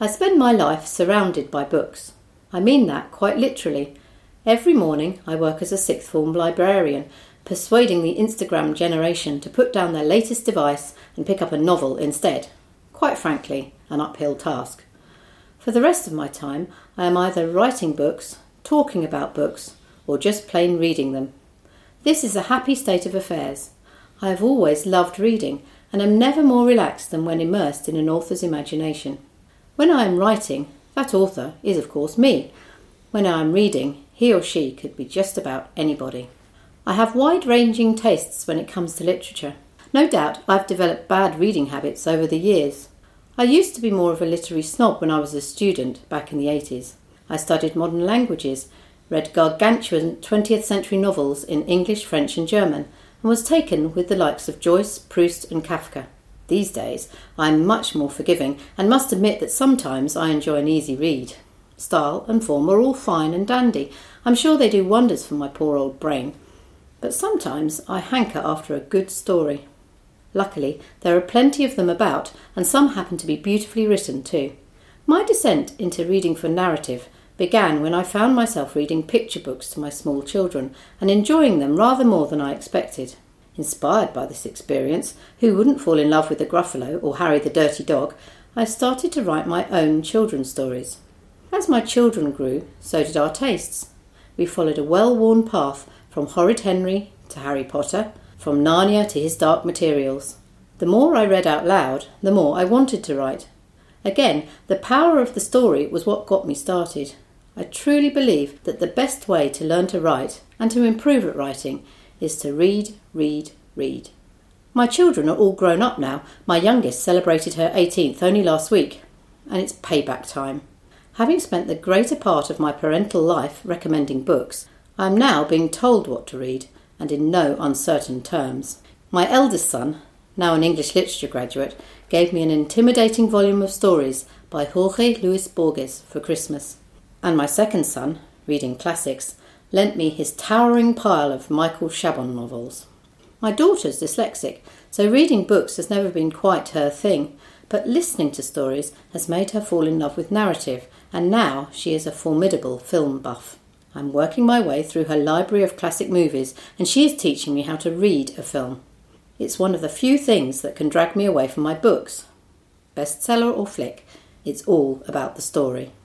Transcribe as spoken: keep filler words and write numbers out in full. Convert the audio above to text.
I spend my life surrounded by books. I mean that quite literally. Every morning I work as a sixth form librarian, persuading the Instagram generation to put down their latest device and pick up a novel instead. Quite frankly, an uphill task. For the rest of my time, I am either writing books, talking about books, or just plain reading them. This is a happy state of affairs. I have always loved reading and am never more relaxed than when immersed in an author's imagination. When I am writing, that author is of course me. When I am reading, he or she could be just about anybody. I have wide-ranging tastes when it comes to literature. No doubt I've developed bad reading habits over the years. I used to be more of a literary snob when I was a student back in the eighties. I studied modern languages, read gargantuan twentieth century novels in English, French and German, and was taken with the likes of Joyce, Proust and Kafka. These days, I am much more forgiving and must admit that sometimes I enjoy an easy read. Style and form are all fine and dandy. I'm sure they do wonders for my poor old brain. But sometimes I hanker after a good story. Luckily, there are plenty of them about, and some happen to be beautifully written too. My descent into reading for narrative began when I found myself reading picture books to my small children and enjoying them rather more than I expected. Inspired by this experience, who wouldn't fall in love with the Gruffalo or Harry the Dirty Dog, I started to write my own children's stories. As my children grew, so did our tastes. We followed a well-worn path from Horrid Henry to Harry Potter, from Narnia to his Dark Materials. The more I read out loud, the more I wanted to write. Again, the power of the story was what got me started. I truly believe that the best way to learn to write and to improve at writing is to read, read, read. My children are all grown up now. My youngest celebrated her eighteenth only last week, and it's payback time. Having spent the greater part of my parental life recommending books, I am now being told what to read, and in no uncertain terms. My eldest son, now an English literature graduate, gave me an intimidating volume of stories by Jorge Luis Borges for Christmas. And my second son, reading classics, lent me his towering pile of Michael Chabon novels. My daughter's dyslexic, so reading books has never been quite her thing, but listening to stories has made her fall in love with narrative, and now she is a formidable film buff. I'm working my way through her library of classic movies, and she is teaching me how to read a film. It's one of the few things that can drag me away from my books. Bestseller or flick, it's all about the story.